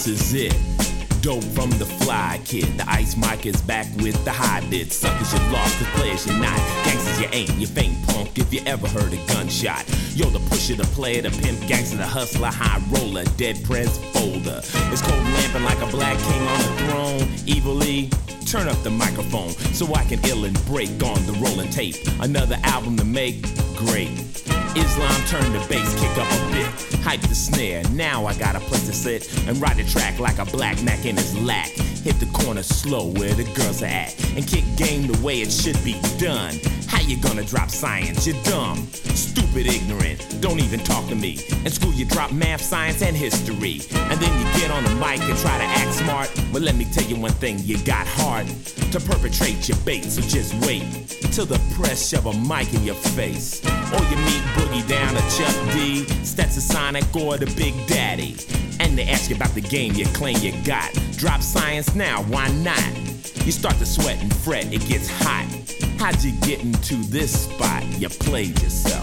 is it. Dope from the fly kid. The ice mic is back with the high bits. Suckers you lost, the players you not. Gangsters you ain't, you faint punk if you ever heard a gunshot. Yo, the pusher, the player, the pimp, gangster, the hustler, high roller, dead prez folder. It's cold lamping like a black king on a throne. Evilly, turn up the microphone so I can ill and break on the rolling tape. Another album to make, great. Islam turned the bass, kick up a bit. Hype the snare, now I got a place to sit and ride the track like a black Mac in his lack. Hit the corner slow where the girls are at and kick game the way it should be done. How you gonna drop science? You're dumb, stupid, ignorant, don't even talk to me. In school you drop math, science, and history, and then you get on the mic and try to act smart. But let me tell you one thing, you got heart to perpetrate your bait, so just wait till the press shove a mic in your face. Or you meet Boogie Down or Chuck D, Stetson Sonic or the Big Daddy, and they ask you about the game you claim you got. Drop science now, why not? You start to sweat and fret, it gets hot. How'd you get into this spot? You played yourself.